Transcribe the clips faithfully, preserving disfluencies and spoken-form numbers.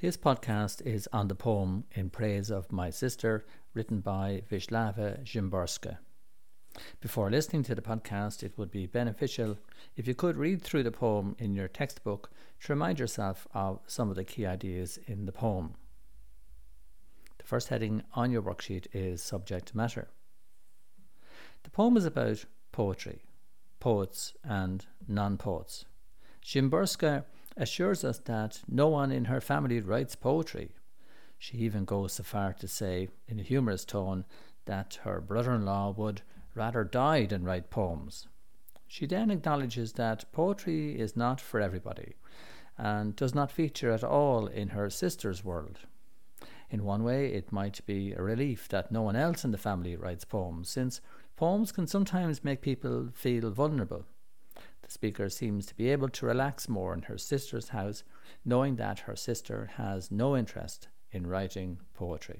This podcast is on the poem In Praise of My Sister, written by Wisława Szymborska. Before listening to the podcast, it would be beneficial if you could read through the poem in your textbook to remind yourself of some of the key ideas in the poem. The first heading on your worksheet is Subject Matter. The poem is about poetry, poets and non-poets. Szymborska assures us that no one in her family writes poetry. She even goes so far to say, in a humorous tone, that her brother-in-law would rather die than write poems. She then acknowledges that poetry is not for everybody and does not feature at all in her sister's world. In one way, it might be a relief that no one else in the family writes poems, since poems can sometimes make people feel vulnerable. The speaker seems to be able to relax more in her sister's house, knowing that her sister has no interest in writing poetry.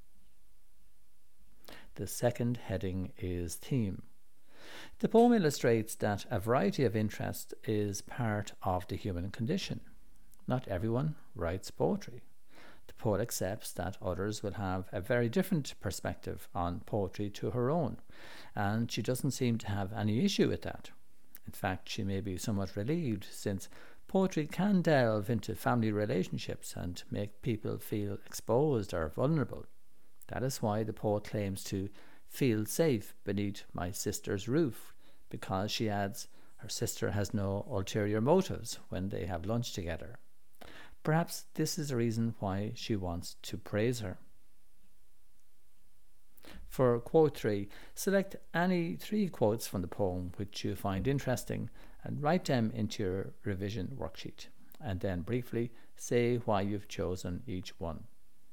The second heading is Theme. The poem illustrates that a variety of interest is part of the human condition. Not everyone writes poetry. The poet accepts that others will have a very different perspective on poetry to her own, and she doesn't seem to have any issue with that. In fact, she may be somewhat relieved, since poetry can delve into family relationships and make people feel exposed or vulnerable. That is why the poet claims to feel safe beneath my sister's roof, because she adds her sister has no ulterior motives when they have lunch together. Perhaps this is the reason why she wants to praise her. For quote three, select any three quotes from the poem which you find interesting and write them into your revision worksheet, and then briefly say why you've chosen each one.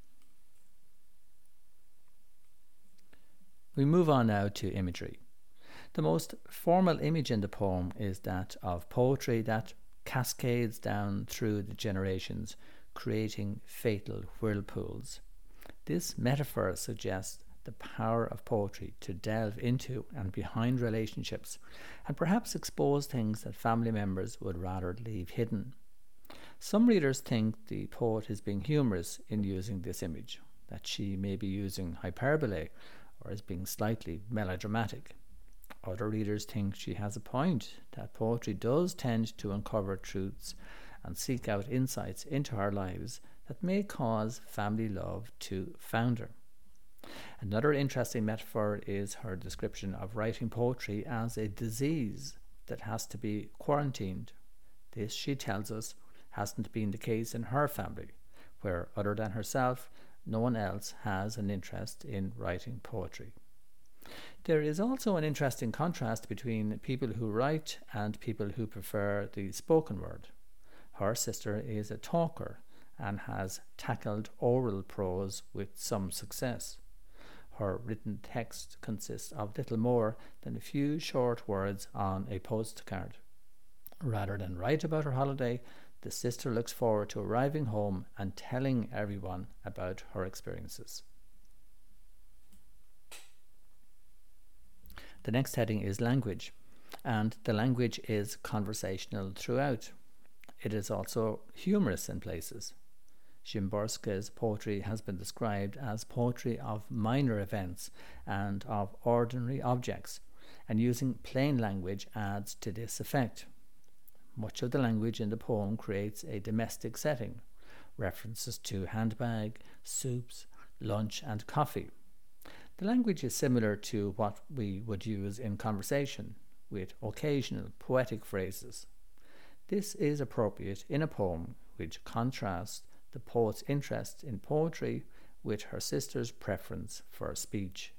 We move on now to imagery. The most formal image in the poem is that of poetry that cascades down through the generations, creating fatal whirlpools. This metaphor suggests the power of poetry to delve into and behind relationships, and perhaps expose things that family members would rather leave hidden. Some readers think the poet is being humorous in using this image, that she may be using hyperbole or is being slightly melodramatic. Other readers think she has a point, that poetry does tend to uncover truths and seek out insights into our lives that may cause family love to founder. Another interesting metaphor is her description of writing poetry as a disease that has to be quarantined. This, she tells us, hasn't been the case in her family, where, other than herself, no one else has an interest in writing poetry. There is also an interesting contrast between people who write and people who prefer the spoken word. Her sister is a talker and has tackled oral prose with some success. Her written text consists of little more than a few short words on a postcard. Rather than write about her holiday, the sister looks forward to arriving home and telling everyone about her experiences. The next heading is language, and the language is conversational throughout. It is also humorous in places. Szymborska's poetry has been described as poetry of minor events and of ordinary objects, and using plain language adds to this effect. Much of the language in the poem creates a domestic setting, references to handbag, soups, lunch and coffee. The language is similar to what we would use in conversation, with occasional poetic phrases. This is appropriate in a poem which contrasts the poet's interest in poetry with her sister's preference for speech.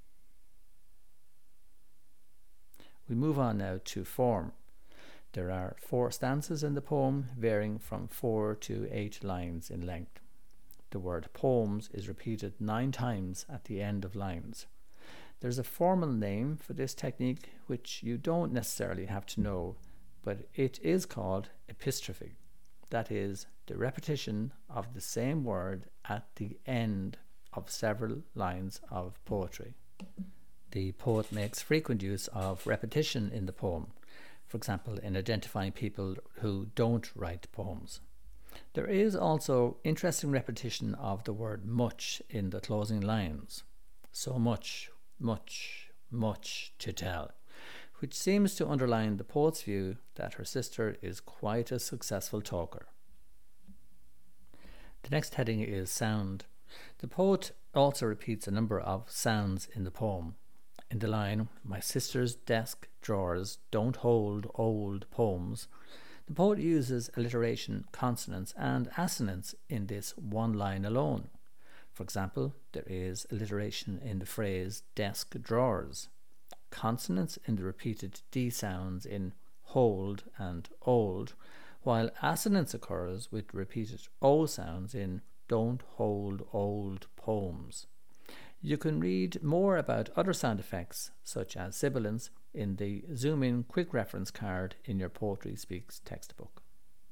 We move on now to form. There are four stanzas in the poem, varying from four to eight lines in length. The word poems is repeated nine times at the end of lines. There's a formal name for this technique which you don't necessarily have to know, but it is called epistrophe. That is, the repetition of the same word at the end of several lines of poetry. The poet makes frequent use of repetition in the poem, for example, in identifying people who don't write poems. There is also interesting repetition of the word much in the closing lines. So much, much, much to tell, which seems to underline the poet's view that her sister is quite a successful talker. The next heading is sound. The poet also repeats a number of sounds in the poem. In the line, "My sister's desk drawers don't hold old poems," the poet uses alliteration, consonants and assonants in this one line alone. For example, there is alliteration in the phrase desk drawers, consonants in the repeated D sounds in hold and old, while assonance occurs with repeated O sounds in don't hold old poems. You can read more about other sound effects, such as sibilants, in the Zoom In quick reference card in your Poetry Speaks textbook.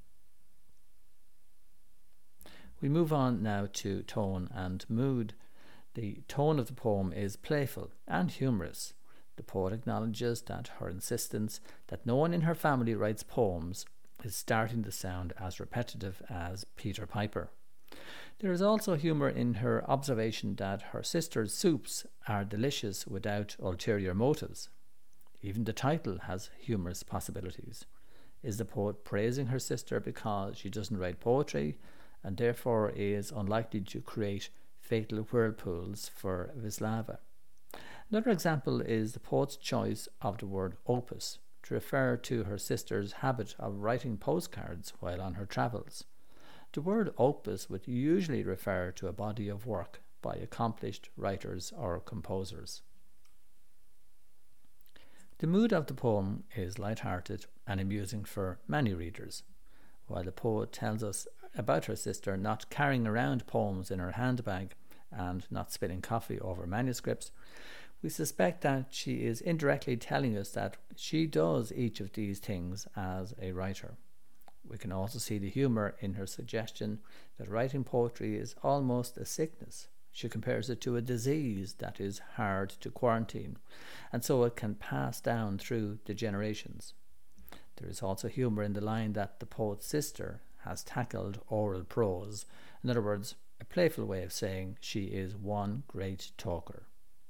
We move on now to tone and mood. The tone of the poem is playful and humorous. The poet acknowledges that her insistence that no one in her family writes poems is starting to sound as repetitive as Peter Piper. There is also humour in her observation that her sister's soups are delicious without ulterior motives. Even the title has humorous possibilities. Is the poet praising her sister because she doesn't write poetry and therefore is unlikely to create fatal whirlpools for Wisława? Another example is the poet's choice of the word opus to refer to her sister's habit of writing postcards while on her travels. The word opus would usually refer to a body of work by accomplished writers or composers. The mood of the poem is light-hearted and amusing for many readers. While the poet tells us about her sister not carrying around poems in her handbag and not spilling coffee over manuscripts, we suspect that she is indirectly telling us that she does each of these things as a writer. We can also see the humour in her suggestion that writing poetry is almost a sickness. She compares it to a disease that is hard to quarantine, and so it can pass down through the generations. There is also humour in the line that the poet's sister has tackled oral prose, in other words, a playful way of saying she is one great talker.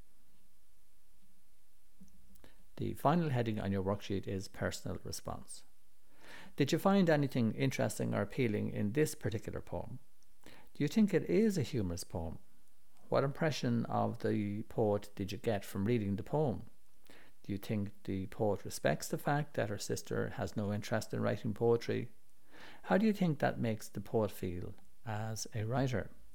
The final heading on your worksheet is personal response. Did you find anything interesting or appealing in this particular poem? Do you think it is a humorous poem? What impression of the poet did you get from reading the poem? Do you think the poet respects the fact that her sister has no interest in writing poetry? How do you think that makes the poet feel as a writer?